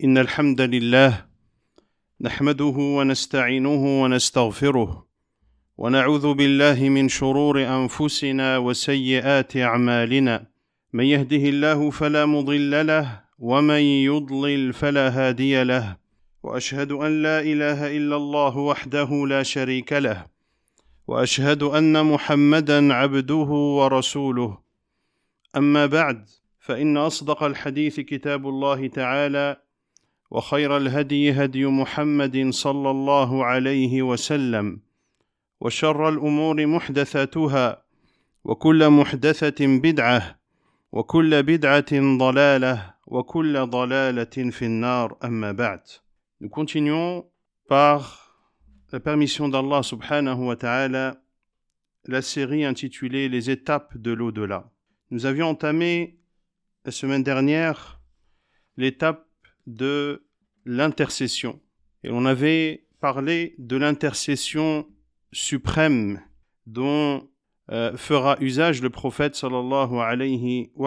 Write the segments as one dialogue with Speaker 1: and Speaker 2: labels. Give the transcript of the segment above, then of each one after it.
Speaker 1: إن الحمد لله نحمده ونستعينه ونستغفره ونعوذ بالله من شرور أنفسنا وسيئات أعمالنا من يهده الله فلا مضل له ومن يضلل فلا هادي له وأشهد أن لا إله إلا الله وحده لا شريك له وأشهد أن محمدًا عبده ورسوله أما بعد فإن أصدق الحديث كتاب الله تعالى وخير الهدي هدي محمد صلى الله عليه وسلم وشر الأمور محدثاتها وكل محدثة بدعة وكل بدعة ضلالة وكل ضلالة في النار أما بعد. Nous continuons par la permission d'Allah subhanahu wa ta'ala la série intitulée Les étapes de l'au-delà. Nous avions entamé la semaine dernière l'étape de l'intercession. Et on avait parlé de l'intercession suprême dont fera usage le prophète sallallahu alayhi wa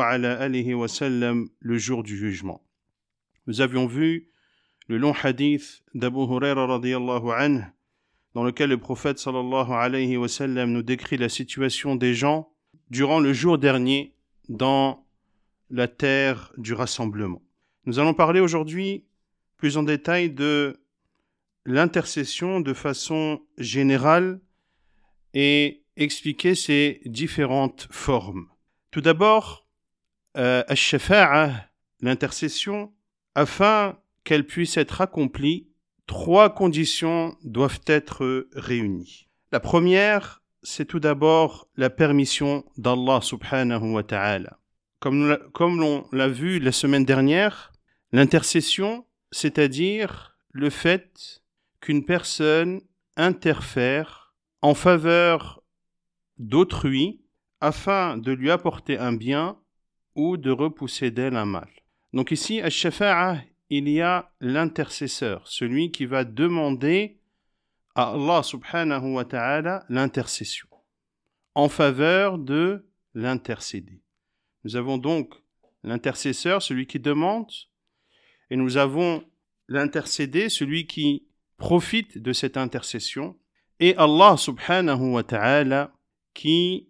Speaker 1: sallam le jour du jugement. Nous avions vu le long hadith d'Abu Huraira radiyallahu anhu dans lequel le prophète sallallahu alayhi wa sallam nous décrit la situation des gens durant le jour dernier dans la terre du rassemblement. Nous allons parler aujourd'hui plus en détail de l'intercession de façon générale et expliquer ses différentes formes. Tout d'abord, al-shafa'a, l'intercession, afin qu'elle puisse être accomplie, 3 conditions doivent être réunies. La première, c'est tout d'abord la permission d'Allah subhanahu wa ta'ala. Comme l'on l'a vu la semaine dernière, l'intercession, c'est-à-dire le fait qu'une personne interfère en faveur d'autrui afin de lui apporter un bien ou de repousser d'elle un mal. Donc ici, à Shafa'a, il y a l'intercesseur, celui qui va demander à Allah subhanahu wa ta'ala l'intercession en faveur de l'intercédé. Nous avons donc l'intercesseur, celui qui demande, et nous avons l'intercédé, celui qui profite de cette intercession, et Allah subhanahu wa ta'ala qui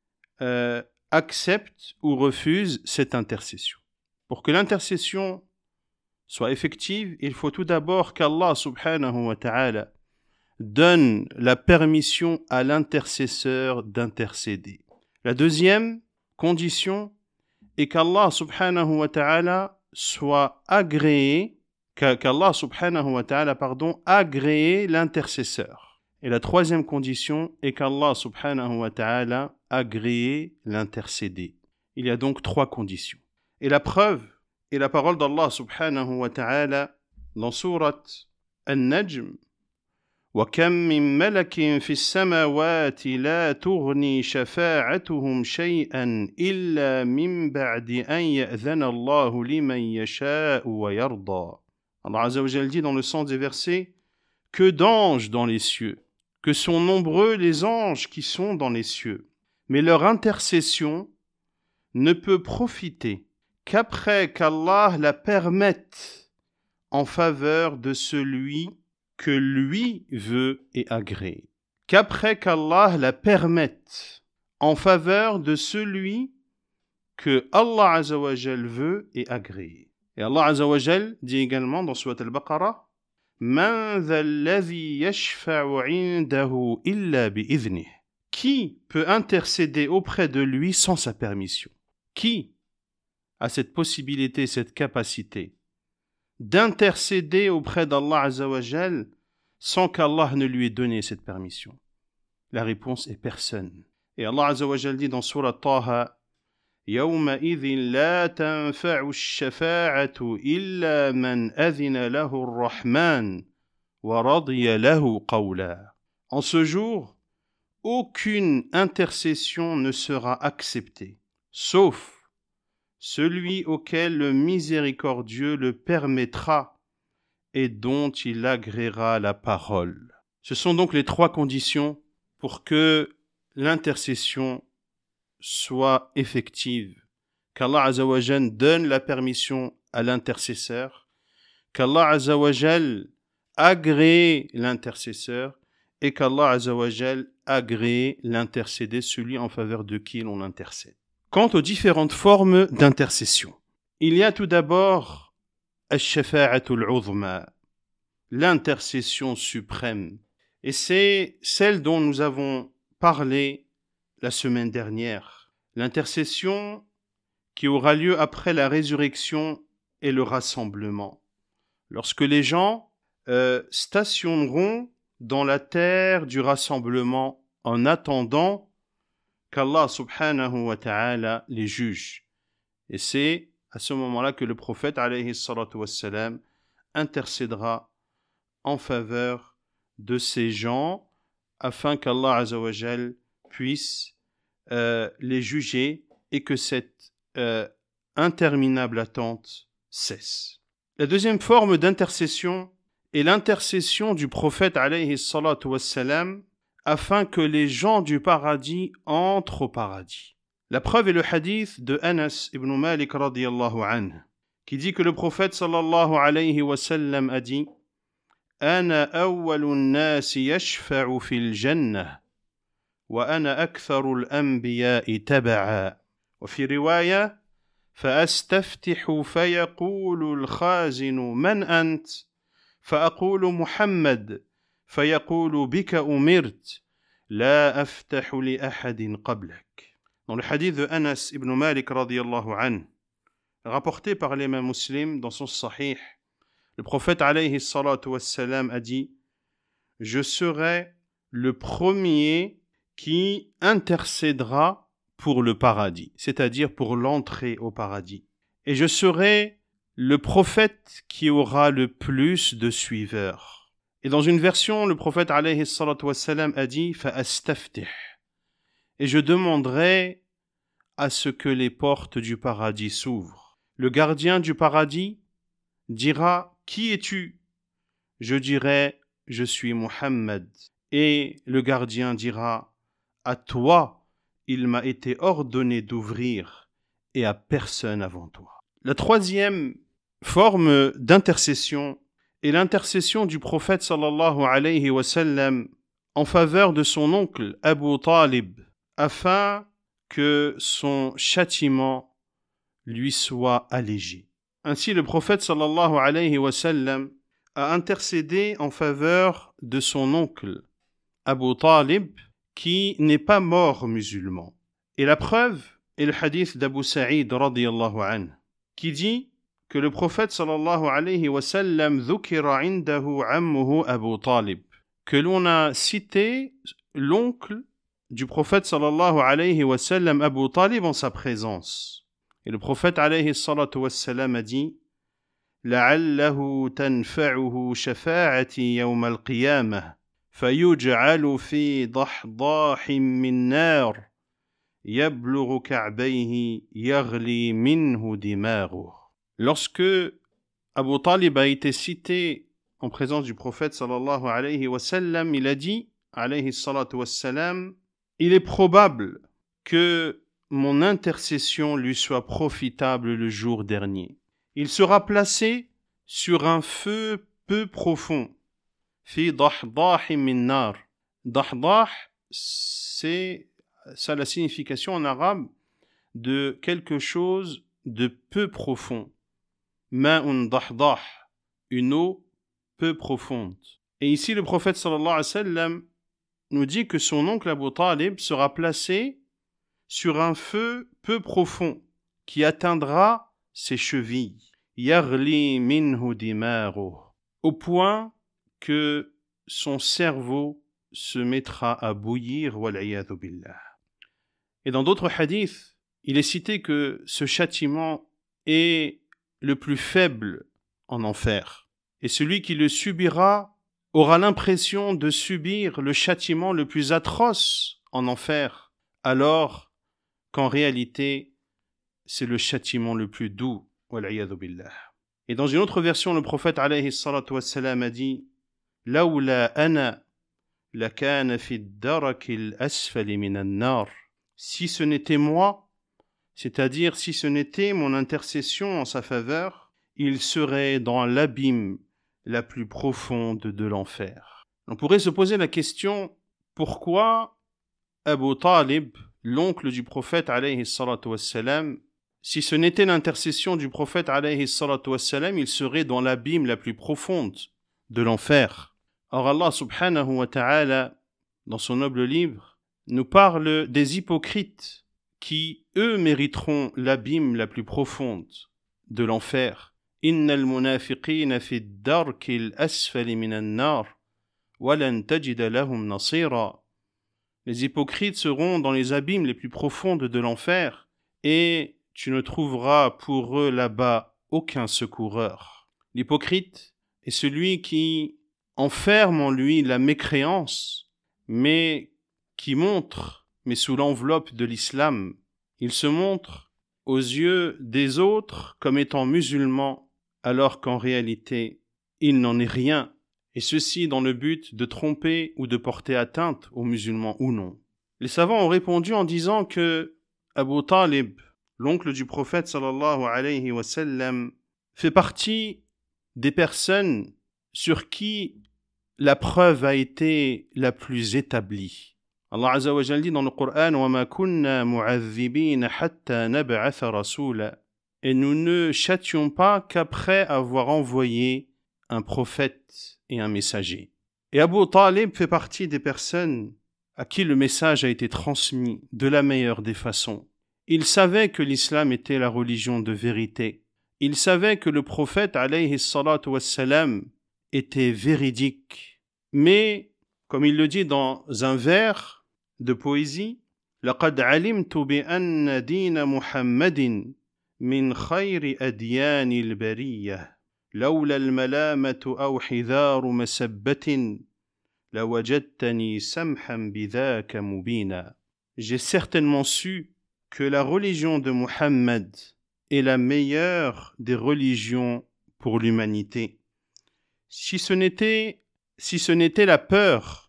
Speaker 1: accepte ou refuse cette intercession. Pour que l'intercession soit effective, il faut tout d'abord qu'Allah subhanahu wa ta'ala donne la permission à l'intercesseur d'intercéder. La deuxième condition est qu'Allah subhanahu wa ta'ala soit agréé, qu'Allah subhanahu wa ta'ala, agrée l'intercesseur. Et la troisième condition est qu'Allah subhanahu wa ta'ala agrée l'intercédé. Il y a donc 3 conditions. Et la preuve est la parole d'Allah subhanahu wa ta'ala dans sourate An-Najm. وَكَمْ مِنْ مَلَكٍ فِي السَّمَاوَاتِ لَا تُغْنِي شَفَاعَتُهُمْ شَيْئًا إِلَّا مِنْ بَعْدِ أَنْ يَأْذَنَ اللَّهُ لِمَنْ يَشَاءُ وَيَرْضَى. Allah Azza wa Jalla dit dans le sens des versets: que d'anges dans les cieux, que sont nombreux les anges qui sont dans les cieux, mais leur intercession ne peut profiter qu'après qu'Allah la permette en faveur de celui que lui veut et agrée. Qu'après qu'Allah la permette en faveur de celui que Allah Azza wa Jal veut et agrée. Et Allah Azza wa Jal dit également dans Surat Al-Baqarah: Man dha alladhi yashfa'u 'indahu illa bi'idhnih. Qui peut intercéder auprès de lui sans sa permission? Qui a cette possibilité, cette capacité d'intercéder auprès d'Allah Azza wa Jal sans qu'Allah ne lui ait donné cette permission? La réponse est personne. Et Allah Azza wa Jal dit dans Surat Taha: يَوْمَئِذٍ لَا تَنْفَعُ الشَّفَاعَةُ إِلَّا مَنْ أَذِنَ لَهُ الرَّحْمَنُ وَرَضِيَ لَهُ قَوْلًا. En ce jour, aucune intercession ne sera acceptée, sauf celui auquel le miséricordieux le permettra et dont il agréera la parole. Ce sont donc les 3 conditions pour que l'intercession soit effective, qu'Allah Azza wa Jalla donne la permission à l'intercesseur, qu'Allah Azza wa Jal agrée l'intercesseur et qu'Allah Azza wa Jal agrée l'intercédé, celui en faveur de qui l'on intercède. Quant aux différentes formes d'intercession, il y a tout d'abord al-shafa'atul uzma, l'intercession suprême. Et c'est celle dont nous avons parlé la semaine dernière. L'intercession qui aura lieu après la résurrection et le rassemblement. Lorsque les gens stationneront dans la terre du rassemblement en attendant qu'Allah subhanahu wa ta'ala les juge. Et c'est à ce moment-là que le prophète alayhi salatu wassalam intercédera en faveur de ces gens afin qu'Allah azza wa jal puisse les juger et que cette interminable attente cesse. La deuxième forme d'intercession est l'intercession du prophète alayhi salatu wassalam afin que les gens du paradis entrent au paradis. La preuve est le hadith de Anas ibn Malik radiyallahu anhu qui dit que le prophète sallallahu alayhi wa sallam a dit أنا أول الناس يشفع في الجنة وأنا أكثر الأنبياء تبعا وفي رواية فأستفتح فيقول الخازن من أنت فأقول محمد فيقول بك أمرت لا أفتح لأحد قبلك. Dans le hadith de Anas ibn Malik radiyallahu anhu, rapporté par l'imam Muslim dans son Sahih, le prophète alayhi salatu wassalam a dit « Je serai le premier qui intercédera pour le paradis, c'est-à-dire pour l'entrée au paradis. Et je serai le prophète qui aura le plus de suiveurs. » Et dans une version, le prophète alayhi salatu wassalam a dit « Fa'astaftih » et je demanderai à ce que les portes du paradis s'ouvrent. Le gardien du paradis dira « Qui es-tu » Je dirai « Je suis Muhammad » et le gardien dira « À toi, il m'a été ordonné d'ouvrir et à personne avant toi. » La troisième forme d'intercession est l'intercession du prophète sallallahu alayhi wa sallam en faveur de son oncle Abu Talib afin que son châtiment lui soit allégé. Ainsi, le prophète sallallahu alayhi wa sallam a intercédé en faveur de son oncle Abu Talib qui n'est pas mort musulman. Et la preuve est le hadith d'Abu Sa'id radiyallahu anhu qui dit que le prophète sallallahu alayhi wa sallam dhukira indahu ammuhu Abu Talib, que l'on a cité l'oncle du prophète sallallahu alayhi wa sallam Abu Talib en sa présence. Et le prophète alayhi salatu wassalam a dit لعله تنفعه شفاعتي يوم القيامة فيجعل في ضحضاح من نار يبلغ كعبيه يغلي منه دماغه. Lorsque Abu Talib a été cité en présence du prophète sallallahu alayhi wa sallam, il a dit alayhi salatu wassalam, il est probable que mon intercession lui soit profitable le jour dernier. Il sera placé sur un feu peu profond. Fi dahdah min nar. Dahdah, c'est ça la signification en arabe de quelque chose de peu profond. Ma'un dahdah, une eau peu profonde. Et ici le prophète sallallahu alayhi wa sallam nous dit que son oncle Abu Talib sera placé sur un feu peu profond qui atteindra ses chevilles. Yaghli minhu dimaru, au point que son cerveau se mettra à bouillir, wal'iyadhu billah. Et dans d'autres hadiths, il est cité que ce châtiment est le plus faible en enfer. Et celui qui le subira aura l'impression de subir le châtiment le plus atroce en enfer, alors qu'en réalité, c'est le châtiment le plus doux. Et dans une autre version, le prophète alayhi salatu wassalam a dit Lawla ana lakana fi darakil asfali minan nar. Si ce n'était moi, c'est-à-dire si ce n'était mon intercession en sa faveur, il serait dans l'abîme la plus profonde de l'enfer. On pourrait se poser la question, pourquoi Abu Talib, l'oncle du prophète alayhi salatu wassalam, si ce n'était l'intercession du prophète alayhi salatu wassalam, il serait dans l'abîme la plus profonde de l'enfer. Or Allah subhanahu wa ta'ala, dans son noble livre, nous parle des hypocrites qui, eux, mériteront l'abîme la plus profonde de l'enfer. Innal munafiqina fi ad-darkil asfali minan nar wa lan tajida lahum nasira. Les hypocrites seront dans les abîmes les plus profondes de l'enfer et tu ne trouveras pour eux là-bas aucun secoureur. L'hypocrite est celui qui enferme en lui la mécréance, mais qui montre, mais sous l'enveloppe de l'islam, il se montre aux yeux des autres comme étant musulman, alors qu'en réalité, il n'en est rien, et ceci dans le but de tromper ou de porter atteinte aux musulmans ou non. Les savants ont répondu en disant que Abu Talib, l'oncle du prophète sallallahu alayhi wa sallam, fait partie des personnes sur qui la preuve a été la plus établie. Allah Azza wa Jalla dit dans le Coran وَمَا كُنَّا مُعَذِّبِينَ حَتَّى نَبْعَثَ رَسُولًا. Et nous ne châtions pas qu'après avoir envoyé un prophète et un messager. Et Abu Talib fait partie des personnes à qui le message a été transmis de la meilleure des façons. Il savait que l'islam était la religion de vérité. Il savait que le prophète alayhi salatu wassalam était véridique. Mais, comme il le dit dans un vers de poésie, لَقَدْ عَلِمْتُ بِأَنَّ دِينَ مُحَمَّدٍ مِنْ خَيْرِ أَدْيَانِ الْبَرِيَّةِ لولا الملامة أو حذار مسبة لوجدتني سمحا بذاك مبينا. J'ai certainement su que la religion de Muhammad est la meilleure des religions pour l'humanité. Si ce n'était la peur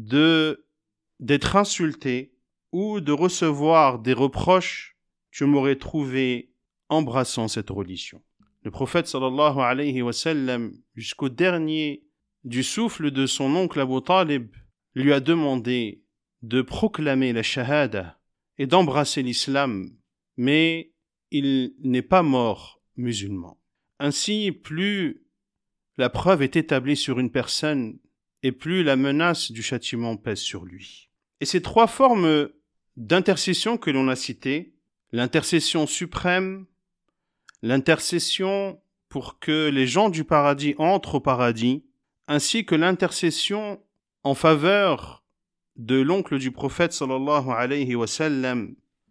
Speaker 1: d'être insulté ou de recevoir des reproches, je m'aurais trouvé embrassant cette religion. Le prophète sallallahu alayhi wa sallam, jusqu'au dernier du souffle de son oncle Abu Talib, lui a demandé de proclamer la shahada et d'embrasser l'islam, mais il n'est pas mort musulman. Ainsi, plus la preuve est établie sur une personne et plus la menace du châtiment pèse sur lui. Et ces trois formes d'intercession que l'on a citées, l'intercession suprême, l'intercession pour que les gens du paradis entrent au paradis, ainsi que l'intercession en faveur de l'oncle du prophète sallallahu alayhi wa sallam,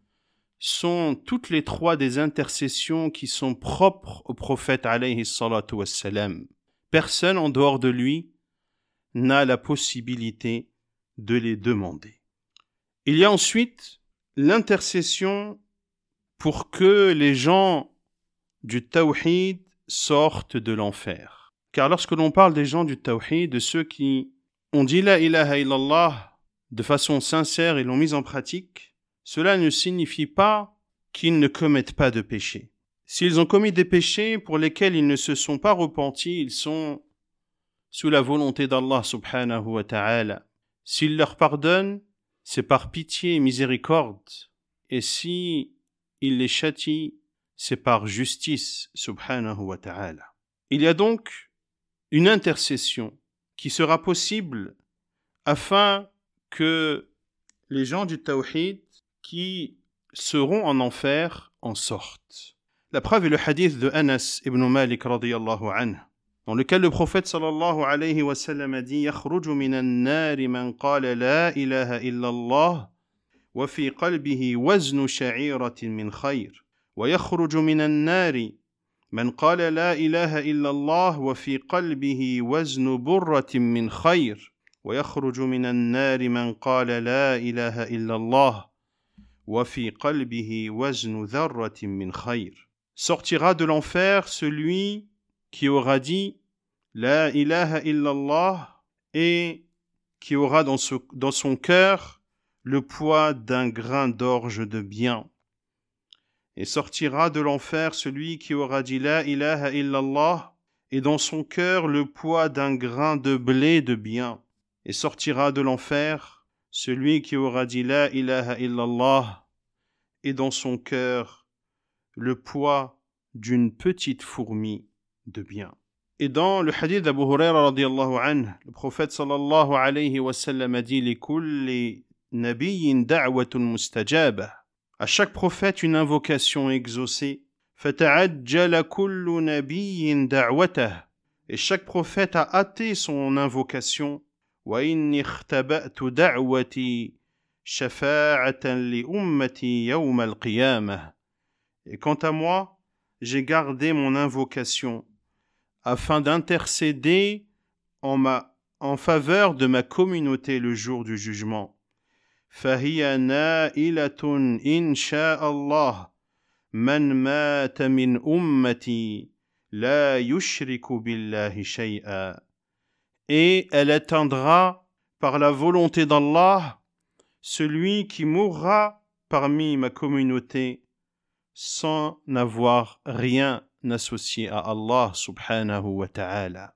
Speaker 1: sont toutes les trois des intercessions qui sont propres au prophète alayhi salatu wa sallam. Personne en dehors de lui n'a la possibilité de les demander. Il y a ensuite l'intercession pour que les gens du tawhid sortent de l'enfer. Car lorsque l'on parle des gens du tawhid, de ceux qui ont dit la ilaha illallah de façon sincère et l'ont mise en pratique, cela ne signifie pas qu'ils ne commettent pas de péché. S'ils ont commis des péchés pour lesquels ils ne se sont pas repentis, ils sont sous la volonté d'Allah subhanahu wa ta'ala. S'il leur pardonne, c'est par pitié et miséricorde. Et si il les châtie, c'est par justice subhanahu wa ta'ala. Il y a donc une intercession qui sera possible afin que les gens du tawhid qui seront en enfer en sortent. La preuve est le hadith de Anas ibn Malik radiyallahu anhu, dans lequel le prophète sallallahu alayhi wa sallam a dit يخرج من النار من قال لا إله إلا الله وفي قلبه وزن شعيرة من خير ويخرج من النار من قال لا إله إلا الله وفي قلبه وزن برة من خير ويخرج من النار من قال لا إله إلا الله وفي قلبه وزن ذرة من خير. Sortira de l'enfer celui qui aura dit La ilaha illallah et qui aura dans son cœur le poids d'un grain d'orge de bien. Et sortira de l'enfer celui qui aura dit La ilaha illallah, et dans son cœur le poids d'un grain de blé de bien. Et sortira de l'enfer celui qui aura dit La ilaha illallah, et dans son cœur le poids d'une petite fourmi de bien. Et dans le hadith d'Abu Huraira radiyallahu anhu, le prophète sallallahu alayhi wa sallam a dit Likulli nabiyyin da'watun mustajaba. À chaque prophète une invocation exaucée. Fata'ajjala kullu nabiyyin da'watah. Et chaque prophète a hâté son invocation. Wa inni ikhtaba'tu da'wati shafa'atan li ummati yawm al-qiyamah. Et quant à moi, j'ai gardé mon invocation afin d'intercéder en faveur de ma communauté le jour du jugement. فهي نائلة إن شاء الله من مات من أمتي لا يشرك بالله شيئا. Et elle atteindra par la volonté d'Allah celui qui mourra parmi ma communauté sans n'avoir rien associé à Allah subhanahu wa ta'ala.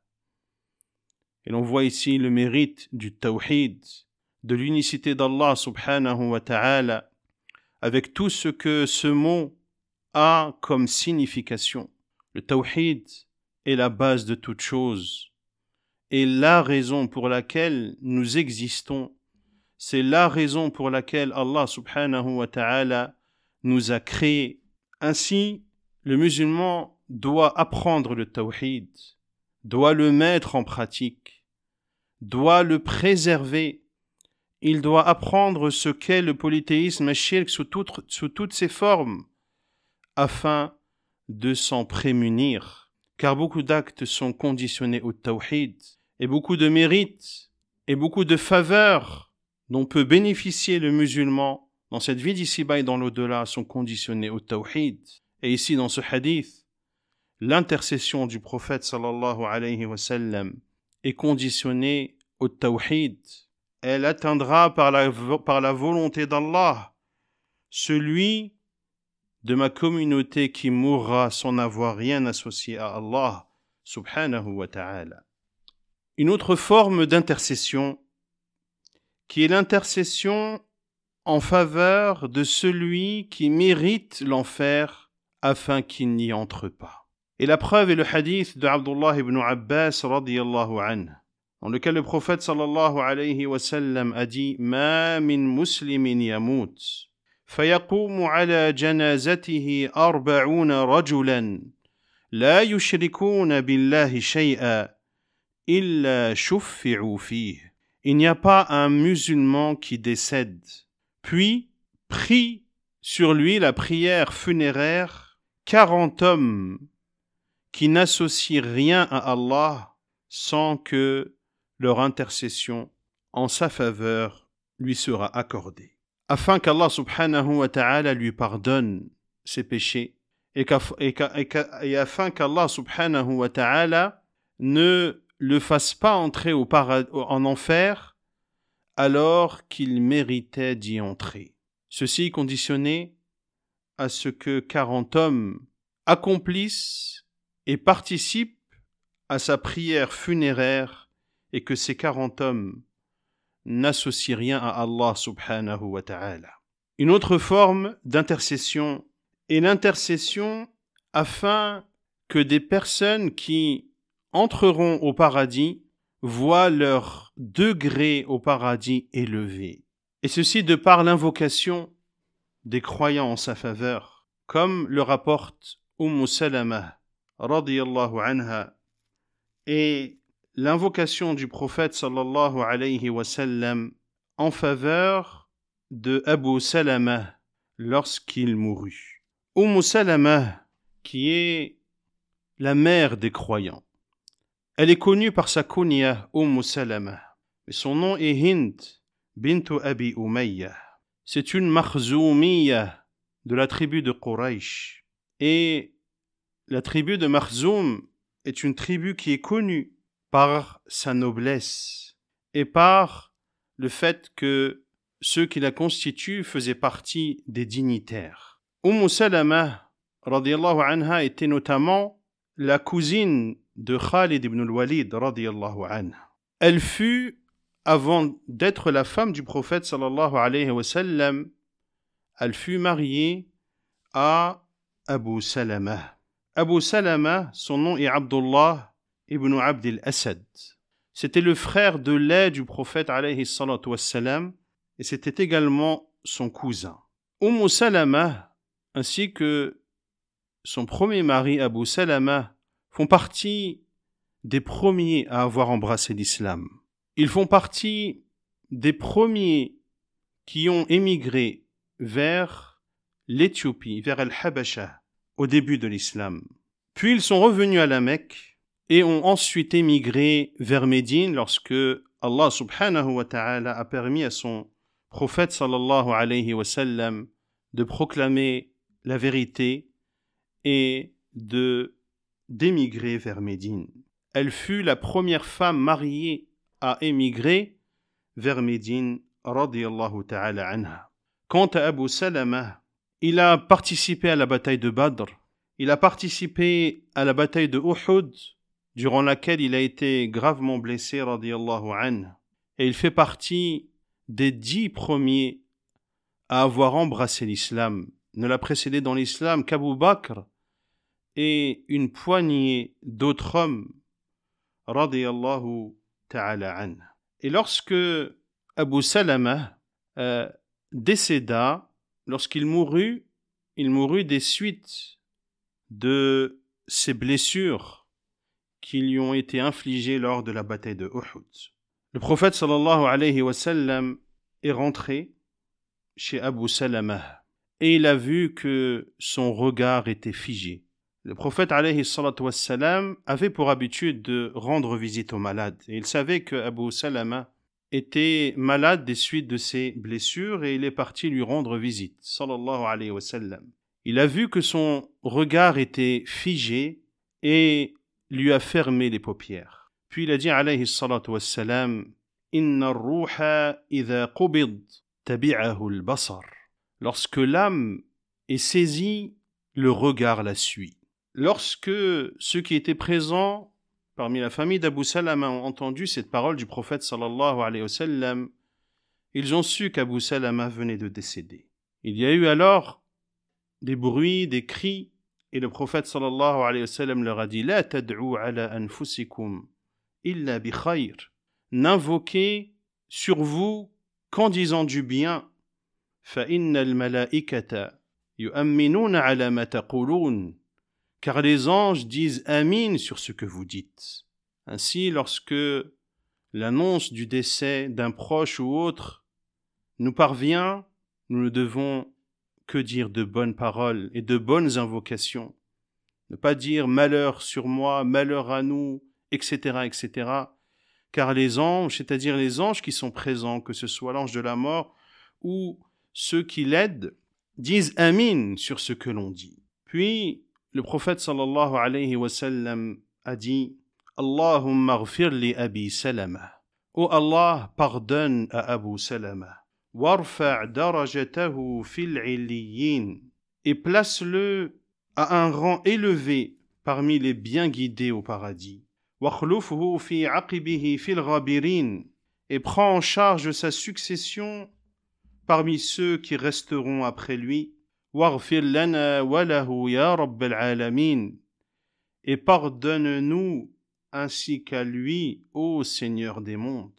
Speaker 1: Et l'on voit ici le mérite du tawhid, de l'unicité d'Allah subhanahu wa ta'ala, avec tout ce que ce mot a comme signification. Le tawhid est la base de toute chose, et la raison pour laquelle nous existons, c'est la raison pour laquelle Allah subhanahu wa ta'ala nous a créés. Ainsi, le musulman doit apprendre le tawhid, doit le mettre en pratique, doit le préserver. Il doit apprendre ce qu'est le polythéisme et shirk sous toutes ses formes, afin de s'en prémunir. Car beaucoup d'actes sont conditionnés au tawhid, et beaucoup de mérites, et beaucoup de faveurs dont peut bénéficier le musulman dans cette vie d'ici-bas et dans l'au-delà sont conditionnés au tawhid. Et ici, dans ce hadith, l'intercession du prophète sallallahu alayhi wa sallam est conditionnée au tawhid. Elle atteindra par la volonté d'Allah celui de ma communauté qui mourra sans n'avoir rien associé à Allah subhanahu wa ta'ala. Une autre forme d'intercession qui est l'intercession en faveur de celui qui mérite l'enfer afin qu'il n'y entre pas. Et la preuve est le hadith de Abdullah ibn Abbas radiyallahu anhu, dans lequel le prophète sallallahu alayhi wa sallam a dit Ma min muslimin yamut فيقوم على جنازته 40 رجلا لا يشركون بالله شيئا إلا شفعوا فيه. Il n'y a pas un musulman qui décède, puis prie sur lui la prière funéraire 40 hommes qui n'associent rien à Allah sans que leur intercession en sa faveur lui sera accordée, afin qu'Allah subhanahu wa ta'ala lui pardonne ses péchés et afin qu'Allah subhanahu wa ta'ala ne le fasse pas entrer en enfer alors qu'il méritait d'y entrer. Ceci conditionné à ce que 40 hommes accomplissent et participent à sa prière funéraire et que ces 40 hommes n'associent rien à Allah subhanahu wa ta'ala. Une autre forme d'intercession est l'intercession afin que des personnes qui entreront au paradis voient leur degré au paradis élevé. Et ceci de par l'invocation des croyants en sa faveur, comme le rapporte Salama radiyallahu anha, et l'invocation du prophète sallallahu alayhi wa sallam en faveur de Abu Salama lorsqu'il mourut. Salama, qui est la mère des croyants, elle est connue par sa kunya Salama, mais son nom est Hind bintu Abi Umayya. C'est une Makhzoumiya de la tribu de Quraysh. Et la tribu de Makhzoum est une tribu qui est connue par sa noblesse et par le fait que ceux qui la constituent faisaient partie des dignitaires. Salama, radiyallahu anha, était notamment la cousine de Khalid ibn al-Walid, radiyallahu anhu. Elle fut, avant d'être la femme du prophète sallallahu alayhi wa sallam, elle fut mariée à Abu Salama. Abu Salama, son nom est Abdullah ibn Abd al-Asad. C'était le frère de lait du prophète alayhi salatu wassalam, et c'était également son cousin. Salama, ainsi que son premier mari Abu Salama, font partie des premiers à avoir embrassé l'islam. Ils font partie des premiers qui ont émigré vers l'Éthiopie, vers Al-Habasha, au début de l'islam. Puis ils sont revenus à la Mecque et ont ensuite émigré vers Médine lorsque Allah subhanahu wa ta'ala a permis à son prophète sallallahu alayhi wa sallam de proclamer la vérité et d'émigrer vers Médine. Elle fut la première femme mariée à émigrer vers Médine, radiyallahu ta'ala anha. Quant à Abu Salama, il a participé à la bataille de Badr, il a participé à la bataille de Uhud, durant laquelle il a été gravement blessé, radiyallahu anhu, et il fait partie des 10 premiers à avoir embrassé l'islam. Ne l'a précédé dans l'islam qu'Abu Bakr et une poignée d'autres hommes, radiyallahu ta'ala anhu. Et lorsque Abu Salama décéda, lorsqu'il mourut, il mourut des suites de ses blessures qui lui ont été infligées lors de la bataille de Uhud. Le prophète sallallahu alayhi wa sallam est rentré chez Abu Salama et il a vu que son regard était figé. Le prophète alayhi salatu wa sallam avait pour habitude de rendre visite aux malades et il savait que Abu Salama était malade des suites de ses blessures et il est parti lui rendre visite, sallallahu alayhi wa sallam. Il a vu que son regard était figé et lui a fermé les paupières. Puis il a dit alayhi salatu wa sallam, Inna ar-ruha idha qubid tabi'ahu al-basar. Lorsque l'âme est saisie, le regard la suit. Lorsque ceux qui étaient présents parmi la famille d'Abu Salama ont entendu cette parole du prophète sallallahu alayhi wa sallam, ils ont su qu'Abu Salama venait de décéder. Il y a eu alors des bruits, des cris, et le prophète sallallahu alayhi wa sallam leur a dit « La tad'u ala anfusikum illa bi khayr » N'invoquez sur vous qu'en disant du bien. « Fa inna al-malaikata yu'amminuna ala ma taqulun » Car les anges disent « Amin » sur ce que vous dites. Ainsi, lorsque l'annonce du décès d'un proche ou autre nous parvient, nous ne devons que dire de bonnes paroles et de bonnes invocations. Ne pas dire « malheur sur moi »,« malheur à nous », etc., etc. Car les anges, c'est-à-dire les anges qui sont présents, que ce soit l'ange de la mort ou ceux qui l'aident, disent « Amin » sur ce que l'on dit. Puis, le prophète sallallahu alayhi wa sallam a dit « Allahumma ghfir li Abi Salama » « Oh Allah, pardonne à Abu Salama » « Warfa' darajatahu fil 'illiyin » et place-le à un rang élevé parmi les bien guidés au paradis. « Wakhlufhu fi 'aqibihi fil ghabirin » et prends en charge sa succession parmi ceux qui resteront après lui. Waghfir lana wa lahu ya rabbal alamin et pardonne-nous ainsi qu'à lui, ô Seigneur des mondes.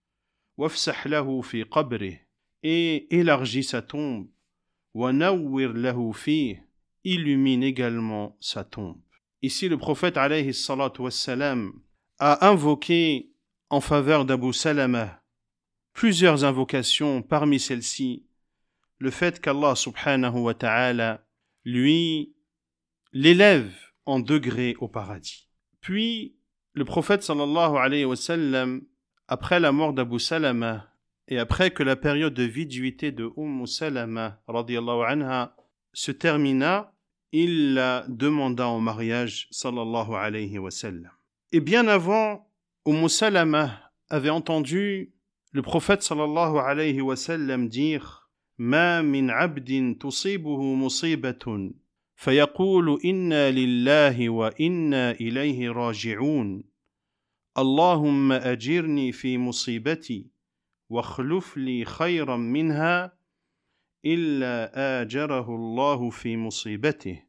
Speaker 1: Wafsah lahu fi qabrih et élargis sa tombe. Wa nawwir lahu fi illumine également sa tombe. Ici le prophète alayhi salatu wassalam a invoqué en faveur d'Abu Salama plusieurs invocations, parmi celles-ci le fait qu'Allah subhanahu wa ta'ala lui l'élève en degré au paradis. Puis, le prophète sallallahu alayhi wa sallam, après la mort d'Abu Salama et après que la période de viduité de Salama radiyallahu anha se termina, il la demanda en mariage sallallahu alayhi wa sallam. Et bien avant, Salama avait entendu le prophète sallallahu alayhi wa sallam dire ما من عبد تصيبه مصيبة فيقول إنا لله وإنا إليه راجعون اللهم أجرني في مصيبتي واخلف لي خيرا منها إلا آجره الله في مصيبته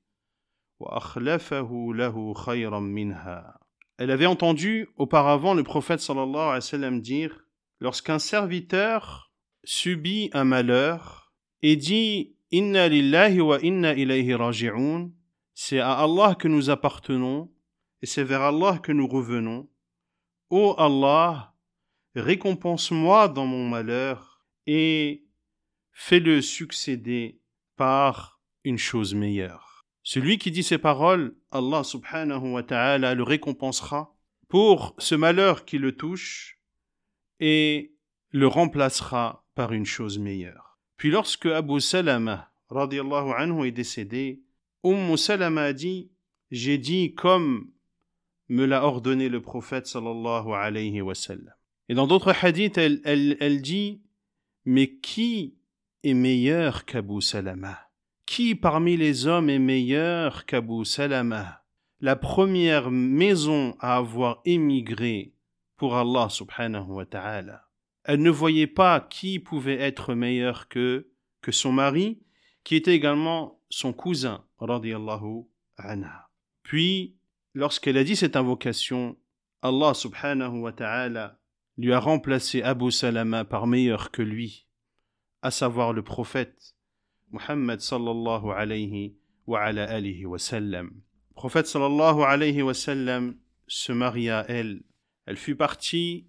Speaker 1: وأخلفه له خيرا منها. Elle avait entendu auparavant le prophète sallallahu alayhi wa sallam dire: lorsqu'un serviteur subit un malheur et dit Inna lillahi wa inna ilayhi raji'un, c'est à Allah que nous appartenons et c'est vers Allah que nous revenons. Ô Allah, récompense-moi dans mon malheur et fais-le succéder par une chose meilleure. Celui qui dit ces paroles, Allah subhanahu wa ta'ala le récompensera pour ce malheur qui le touche et le remplacera par une chose meilleure. Puis lorsque Abu Salama radiyallahu anhu est décédé, Salama a dit: j'ai dit comme me l'a ordonné le prophète sallallahu alayhi wa sallam. Et dans d'autres hadiths, elle dit: mais qui est meilleur qu'Abu Salama? Qui parmi les hommes est meilleur qu'Abu Salama, la première maison à avoir émigré pour Allah subhanahu wa ta'ala? Elle ne voyait pas qui pouvait être meilleur que son mari, qui était également son cousin, radiyallahu anha. Puis, lorsqu'elle a dit cette invocation, Allah subhanahu wa ta'ala lui a remplacé Abu Salama par meilleur que lui, à savoir le prophète Muhammad sallallahu alayhi wa ala alihi wa sallam. Le prophète sallallahu alayhi wa sallam se maria à elle. Elle fit partie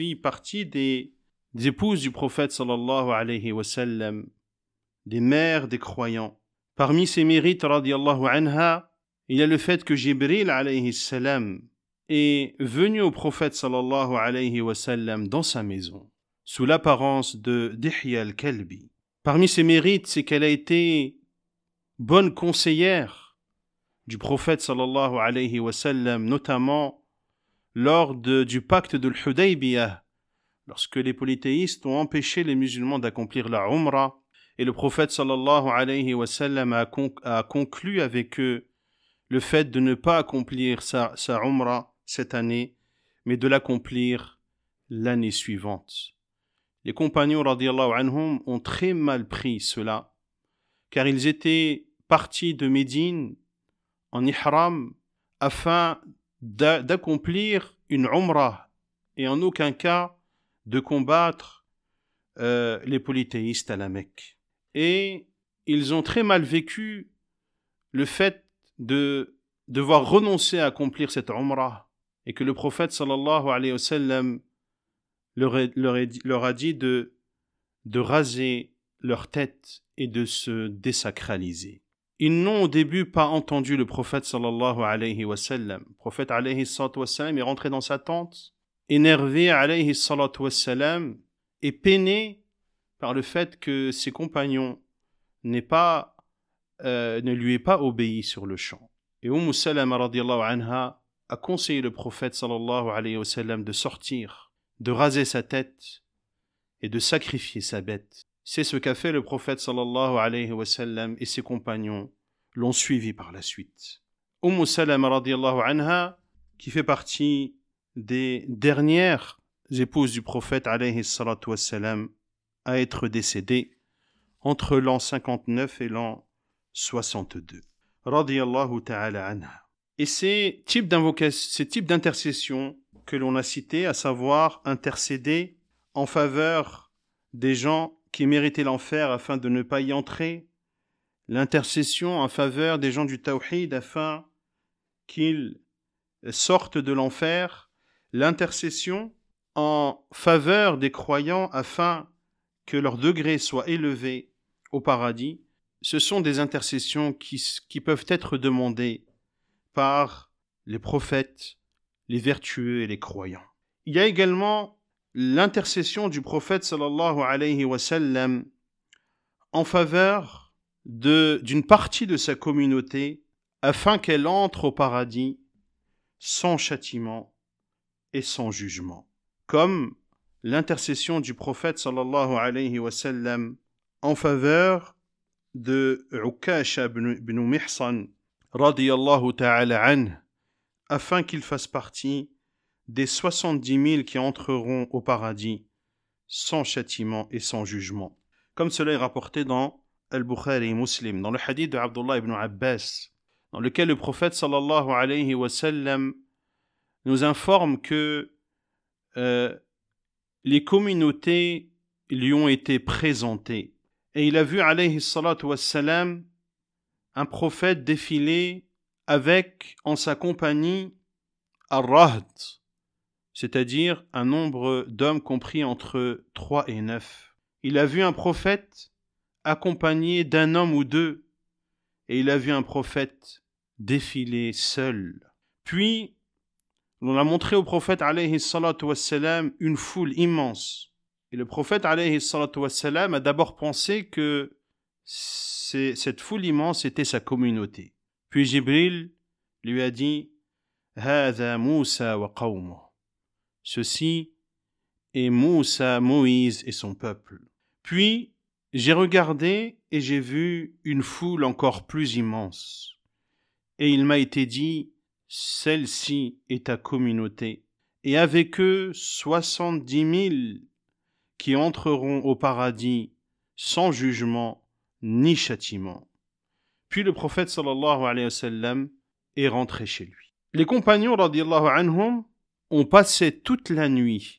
Speaker 1: des épouses du prophète sallallahu alayhi wa sallam, des mères des croyants. Parmi ses mérites, radiyallahu anha, il y a le fait que Jibril alayhi salam est venu au prophète sallallahu alayhi wa sallam dans sa maison, sous l'apparence de Dihya al-Kalbi. Parmi ses mérites, c'est qu'elle a été bonne conseillère du prophète sallallahu alayhi wa sallam, notamment lors du pacte de l'Hudaybiyah, lorsque les polythéistes ont empêché les musulmans d'accomplir la Umrah, et le prophète sallallahu alayhi wa sallam a conclu avec eux le fait de ne pas accomplir sa Umrah cette année, mais de l'accomplir l'année suivante. Les compagnons radiyallahu anhum ont très mal pris cela, car ils étaient partis de Médine en ihram afin d'accomplir une umrah et en aucun cas de combattre les polythéistes à la Mecque. Et ils ont très mal vécu le fait de devoir renoncer à accomplir cette umrah et que le prophète sallallahu alayhi wa sallam leur a dit de raser leur tête et de se désacraliser. Ils n'ont au début pas entendu le prophète sallallahu alayhi wa sallam. Le prophète alayhi salatu wa sallam est rentré dans sa tente, énervé alayhi salatu wa sallam, et peiné par le fait que ses compagnons ne lui aient pas obéi sur le champ. Et Salama radiyallahu anha a conseillé le prophète sallallahu alayhi wa sallam de sortir, de raser sa tête et de sacrifier sa bête. C'est ce qu'a fait le prophète sallallahu alayhi wa sallam et ses compagnons l'ont suivi par la suite. Salama radiyallahu anha, qui fait partie des dernières épouses du prophète alayhi salatu wa sallam, à être décédée entre l'an 59 et l'an 62. Radiyallahu ta'ala anha. Et ces types d'intercession que l'on a cités, à savoir intercéder en faveur des gens qui méritaient l'enfer afin de ne pas y entrer, l'intercession en faveur des gens du tawhid afin qu'ils sortent de l'enfer, l'intercession en faveur des croyants afin que leur degré soit élevé au paradis, ce sont des intercessions qui peuvent être demandées par les prophètes, les vertueux et les croyants. Il y a également l'intercession du prophète sallallahu alayhi wa sallam en faveur d'une partie de sa communauté afin qu'elle entre au paradis sans châtiment et sans jugement. Comme l'intercession du prophète sallallahu alayhi wa sallam en faveur de Ukasha ibn Mihsan radiyallahu ta'ala anhu, afin qu'il fasse partie des 70 000 qui entreront au paradis sans châtiment et sans jugement. Comme cela est rapporté dans Al-Bukhari et Muslim, dans le hadith de Abdullah ibn Abbas, dans lequel le prophète sallallahu alayhi wa sallam nous informe que les communautés lui ont été présentées. Et il a vu alayhi salatu wa sallam un prophète défiler avec en sa compagnie ar-rahd, c'est-à-dire un nombre d'hommes compris entre 3 et 9. Il a vu un prophète accompagné d'un homme ou deux, et il a vu un prophète défiler seul. Puis, on a montré au prophète alayhi salatu wassalam une foule immense. Et le prophète alayhi salatu wassalam a d'abord pensé que cette foule immense était sa communauté. Puis Jibril lui a dit « Hādhā Moussa wa qawmuh » Ceci est Moussa, Moïse et son peuple. Puis, j'ai regardé et j'ai vu une foule encore plus immense. Et il m'a été dit, celle-ci est ta communauté. Et avec eux, 70 000 qui entreront au paradis sans jugement ni châtiment. Puis le prophète sallallahu alayhi wa sallam est rentré chez lui. Les compagnons radiyallahu anhum ont passé toute la nuit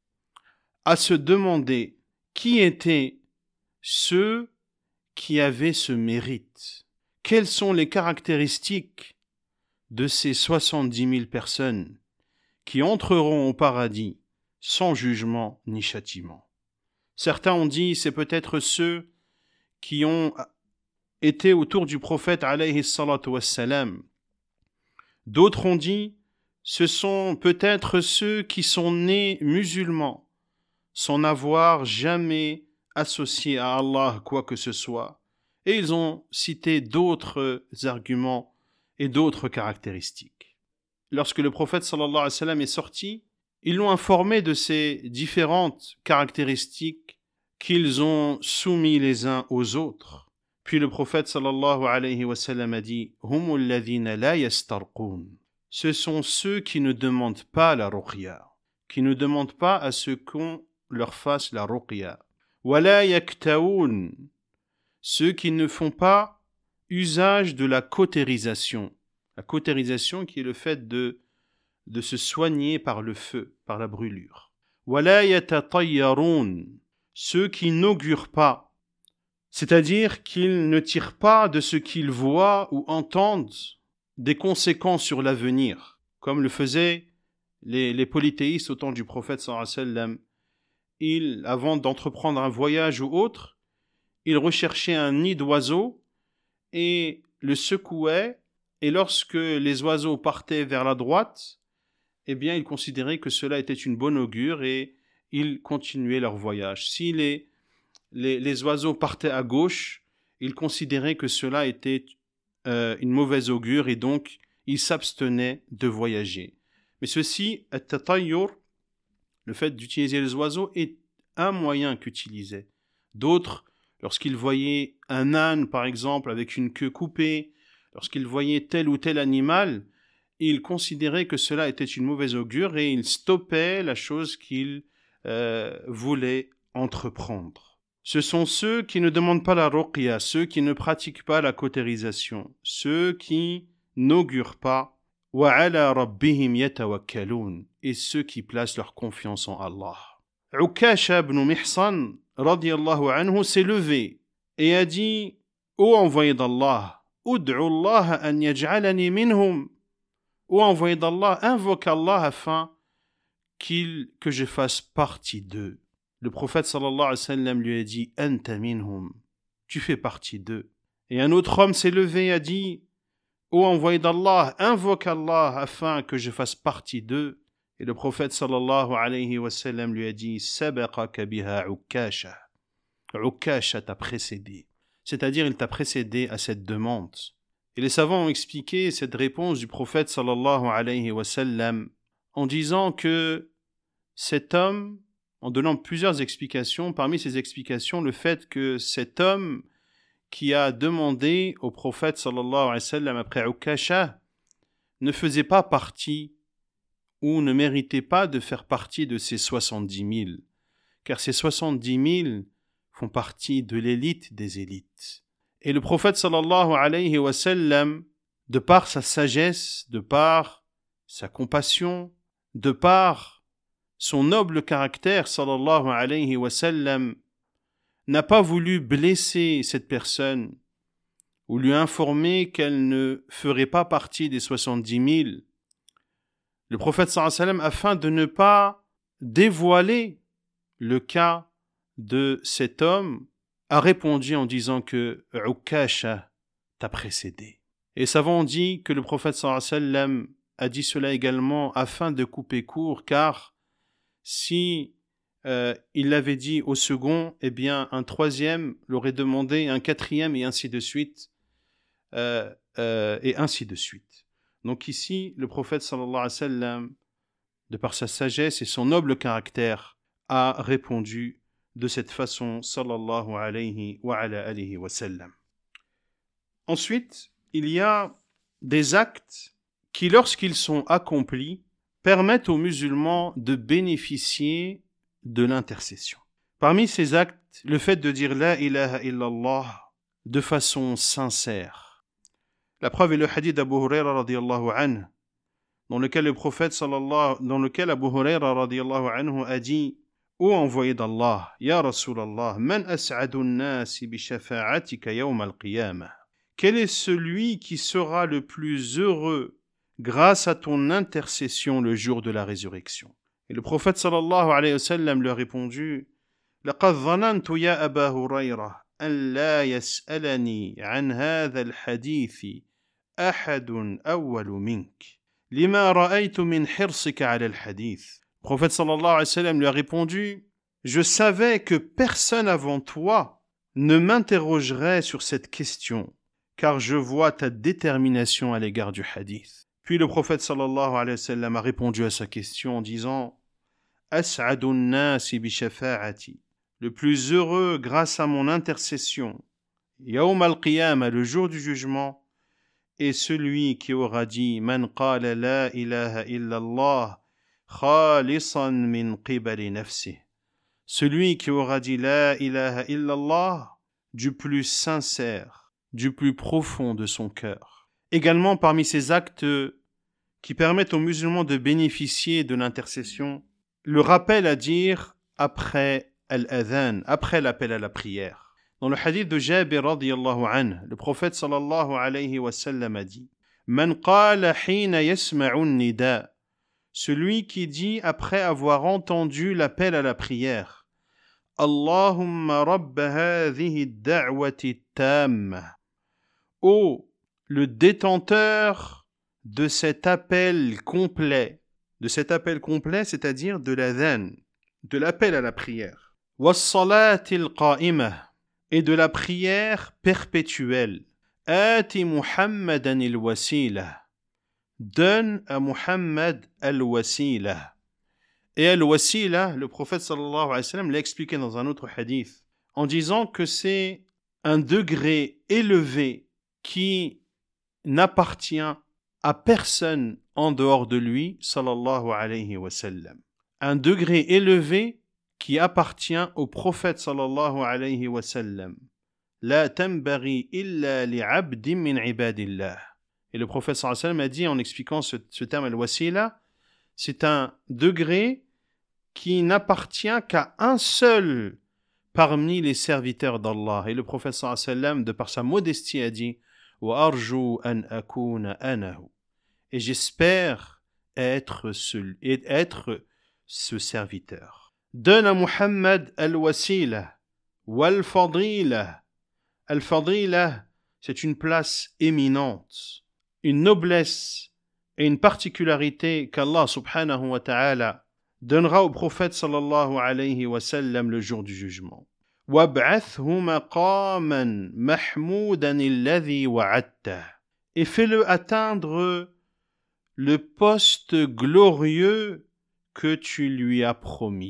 Speaker 1: à se demander qui étaient ceux qui avaient ce mérite. Quelles sont les caractéristiques de ces 70 000 personnes qui entreront au paradis sans jugement ni châtiment? Certains ont dit c'est peut-être ceux qui ont été autour du prophète alayhi salatu wassalam. D'autres ont dit ce sont peut-être ceux qui sont nés musulmans sans n'avoir jamais associé à Allah quoi que ce soit. Et ils ont cité d'autres arguments et d'autres caractéristiques. Lorsque le prophète sallallahu alayhi wa sallam est sorti, ils l'ont informé de ces différentes caractéristiques qu'ils ont soumis les uns aux autres. Puis le prophète sallallahu alayhi wa sallam a dit « Humul ladhina la yastarqoun » Ce sont ceux qui ne demandent pas la ruqya, qui ne demandent pas à ce qu'on leur fasse la ruqya. Wala yaktaoun, ceux qui ne font pas usage de la cautérisation. La cautérisation qui est le fait de se soigner par le feu, par la brûlure. Wala yatatayyarun, ceux qui n'augurent pas, c'est-à-dire qu'ils ne tirent pas de ce qu'ils voient ou entendent des conséquences sur l'avenir, comme le faisaient les polythéistes au temps du prophète sallallahu alayhi wa sallam. Ils, avant d'entreprendre un voyage ou autre, ils recherchaient un nid d'oiseaux et le secouaient, et lorsque les oiseaux partaient vers la droite, eh bien, ils considéraient que cela était une bonne augure et ils continuaient leur voyage. Si les oiseaux partaient à gauche, ils considéraient que cela était une mauvaise augure et donc ils s'abstenaient de voyager. Mais ceci, at-tatayyur, le fait d'utiliser les oiseaux, est un moyen qu'utilisaient. D'autres, lorsqu'ils voyaient un âne, par exemple, avec une queue coupée, lorsqu'ils voyaient tel ou tel animal, ils considéraient que cela était une mauvaise augure et ils stoppaient la chose qu'ils voulaient entreprendre. Ce sont ceux qui ne demandent pas la ruqya, ceux qui ne pratiquent pas la cautérisation, ceux qui n'augurent pas, wa ala rabbihim yatawakkalun, et ceux qui placent leur confiance en Allah. Ukasha ibn Mihsan radiyallahu anhu s'est levé et a dit ô envoyé d'Allah, ud'u Allah an yaj'alani minhum, ô envoyé d'Allah, invoque Allah afin que je fasse partie d'eux. Le prophète sallallahu alayhi wa sallam lui a dit anta minhum, tu fais partie d'eux. Et un autre homme s'est levé et a dit ô envoyé d'Allah, invoque Allah afin que je fasse partie d'eux. Et le prophète sallallahu alayhi wa sallam lui a dit sabaqaka biha Ukasha. Ukasha t'a précédé. C'est-à-dire il t'a précédé à cette demande. Et les savants ont expliqué cette réponse du prophète sallallahu alayhi wa sallam en disant que cet homme en donnant plusieurs explications. Parmi ces explications, le fait que cet homme qui a demandé au prophète sallallahu alayhi wa sallam après Ukasha ne faisait pas partie ou ne méritait pas de faire partie de ces 70 000, car ces 70 000 font partie de l'élite des élites. Et le prophète sallallahu alayhi wa sallam, de par sa sagesse, de par sa compassion, de par son noble caractère sallallahu alayhi wa sallam, n'a pas voulu blesser cette personne ou lui informer qu'elle ne ferait pas partie des 70 000. Le prophète sallallahu alayhi wa sallam, afin de ne pas dévoiler le cas de cet homme, a répondu en disant que Ukasha t'a précédé. Et savants ont dit que le prophète sallallahu alayhi wa sallam a dit cela également afin de couper court, car si il l'avait dit au second, eh bien un troisième l'aurait demandé, un quatrième, et ainsi de suite, Donc ici, le prophète sallallahu alayhi wa sallam, de par sa sagesse et son noble caractère, a répondu de cette façon, sallallahu alayhi wa sallam. Ensuite, il y a des actes qui, lorsqu'ils sont accomplis, permettent aux musulmans de bénéficier de l'intercession. Parmi ces actes, le fait de dire la ilaha illallah de façon sincère. La preuve est le hadith d'Abu Hurayra radiyallahu anhu, dans lequel Abu Hurayra radiyallahu anhu a dit: Ô envoyé d'Allah, ya Rasulallah, man as'adu an-nasi bi shafa'atika yawm al-qiyamah. Quel est celui qui sera le plus heureux grâce à ton intercession le jour de la résurrection? Et le prophète sallallahu alayhi wa sallam lui a répondu: Laqad dhanantu ya Aba Hurayra an la yas'alani an hadha al-hadith ahadun awwalu mink lima ra'aytu min hirsika ala al-hadith. Le prophète sallallahu alayhi wa sallam lui a répondu: Je savais que personne avant toi ne m'interrogerait sur cette question, car je vois ta détermination à l'égard du hadith. Puis le prophète sallallahu alayhi wa sallam a répondu à sa question en disant: As'adu an-nasi bi shafa'ati, le plus heureux grâce à mon intercession, yawm al-qiyamah, le jour du jugement, est celui qui aura dit: Man qala la ilaha illallah khalisan min qibali nafsi, celui qui aura dit la ilaha illallah du plus sincère, du plus profond de son cœur. Également, parmi ces actes qui permettent aux musulmans de bénéficier de l'intercession, le rappel à dire après al-adhan, après l'appel à la prière. Dans le hadith de Jabir radiyallahu anhu, le prophète sallallahu alayhi wa sallam a dit: Man qala hina yasma'u nida, celui qui dit après avoir entendu l'appel à la prière: Allahumma rabba hadhihi ad-da'wati tamma, ô le détenteur de cet appel complet, c'est-à-dire de l'adhan, de l'appel à la prière, was-salati al-qa'imah, et de la prière perpétuelle, ati Muhammadan al-wasila, donne à Muhammad al-wasila. Et al-wasila, le prophète sallallahu alayhi wa sallam l'a expliqué dans un autre hadith, en disant que c'est un degré élevé qui n'appartient à personne en dehors de lui, sallallahu alayhi wa sallam. Un degré élevé qui appartient au prophète sallallahu alayhi wa sallam. La tambaghi illa li'abdin min ibadillah. Et le prophète sallallahu alayhi wa sallam a dit en expliquant ce terme al-wasila, c'est un degré qui n'appartient qu'à un seul parmi les serviteurs d'Allah. Et le prophète sallallahu alayhi wa sallam, de par sa modestie, a dit: Wa arju an akuna anahu. Et j'espère être ce serviteur. Donne à Muhammad al-wasila wal-fadila. Al-fadila, c'est une place éminente, une noblesse et une particularité qu'Allah subhanahu wa ta'ala donnera au prophète sallallahu alayhi wa sallam le jour du jugement. وَابْعَثْهُ مَقَامًا مَحْمُودًا الَّذِي وَعَدْتَهُ. Et fais-le atteindre le poste glorieux que tu lui as promis.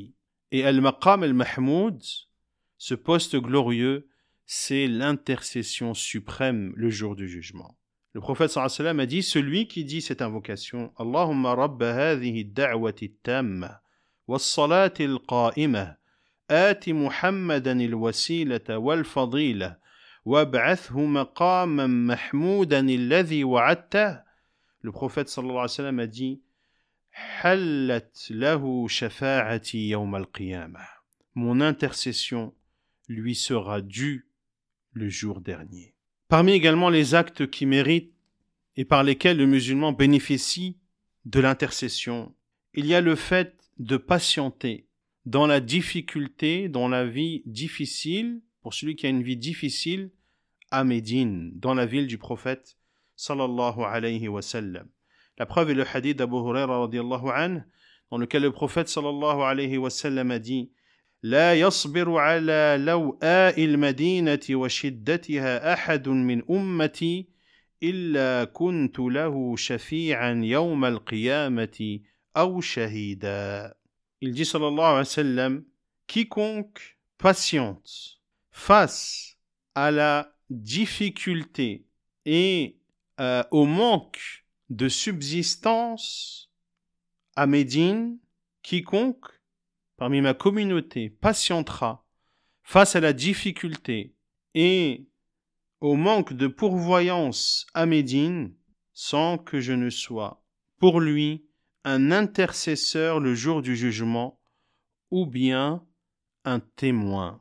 Speaker 1: Et Al-Maqam al-Mahmoud, ce poste glorieux, c'est l'intercession suprême le jour du jugement. Le prophète sallallahu alayhi wa sallam a dit, celui qui dit cette invocation, Allahumma rabba hadhihi ad-da'wati at-tamma was-salati al-qa'imah, ati Muhammadan al-wasilata wal-fadila wab'athhu maqaman mahmoudan alladhi wa'adtah. Le prophète sallallahu alayhi wa sallam a dit, hallat lahu shafa'ati yawm al-qiyamah. Mon intercession lui sera due le jour dernier. Parmi également les actes qui méritent et par lesquels le musulman bénéficie de l'intercession, il y a le fait de patienter dans la difficulté, dans la vie difficile, pour celui qui a une vie difficile, à Médine, dans la ville du prophète sallallahu alayhi wa sallam. La preuve est le hadith d'Abu Huraira radiyallahu anhu, dans lequel le prophète sallallahu alayhi wa sallam a dit لا يصبر على لوآء المدينة وشدتها أحد من أمتي إلا كنت له شفيعا يوم القيامة أو شهيدا. Il dit sallallahu alayhi wa sallam, quiconque patiente face à la difficulté et au manque de subsistance à Médine, quiconque parmi ma communauté patientera face à la difficulté et au manque de pourvoyance à Médine, sans que je ne sois pour lui un intercesseur le jour du jugement, ou bien un témoin.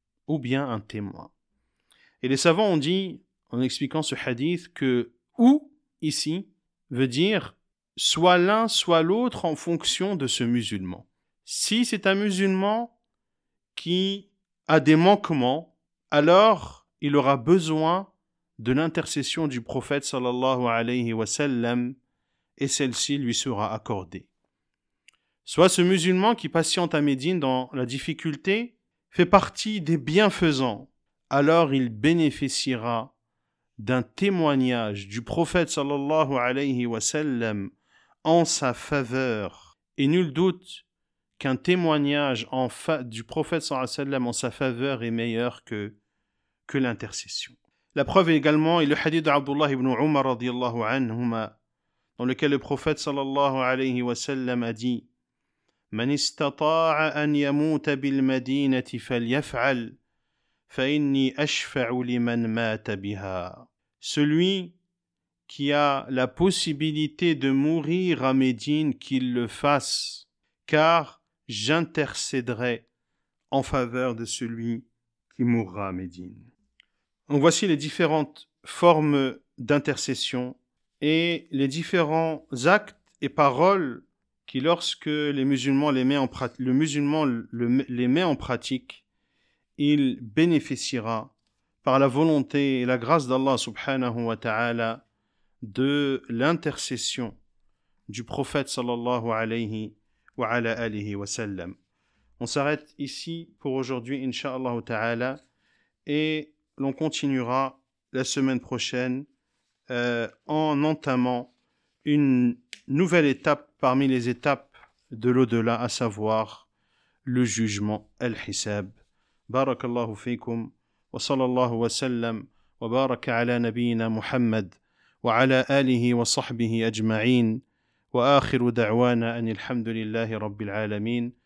Speaker 1: Et les savants ont dit, en expliquant ce hadith, que « ou » ici veut dire soit l'un, soit l'autre en fonction de ce musulman. Si c'est un musulman qui a des manquements, alors il aura besoin de l'intercession du prophète sallallahu alayhi wa sallam et celle-ci lui sera accordée. Soit ce musulman qui patiente à Médine dans la difficulté fait partie des bienfaisants, alors il bénéficiera d'un témoignage du prophète sallallahu alayhi wa sallam en sa faveur. Et nul doute qu'un témoignage du prophète sallallahu alayhi wa sallam en sa faveur est meilleur que l'intercession. La preuve également est le hadith d'Abdullah ibn Umar radiyallahu anhuma, dans lequel le prophète sallallahu alayhi wa sallam a dit Man istata'a an yamuta bil madinati falyaf'al fa inni ashfa'u liman mata biha. Celui qui a la possibilité de mourir à Médine, qu'il le fasse, car j'intercéderai en faveur de celui qui mourra à Médine. Donc voici les différentes formes d'intercession et les différents actes et paroles qui, lorsque les musulmans les met en pratique, il bénéficiera par la volonté et la grâce d'Allah subhanahu wa ta'ala de l'intercession du prophète sallallahu alayhi wa ala alihi wa sallam. On s'arrête ici pour aujourd'hui, incha'Allah ta'ala, et l'on continuera la semaine prochaine en entamant une nouvelle étape parmi les étapes de l'au-delà, à savoir le jugement al-hisab. Barakallahu fikum wa sallallahu wa sallam wa baraka ala nabiyyina Muhammad wa ala alihi wa sahbihi ajma'in wa akhiru da'wana anil hamdulillahi rabbil alamin.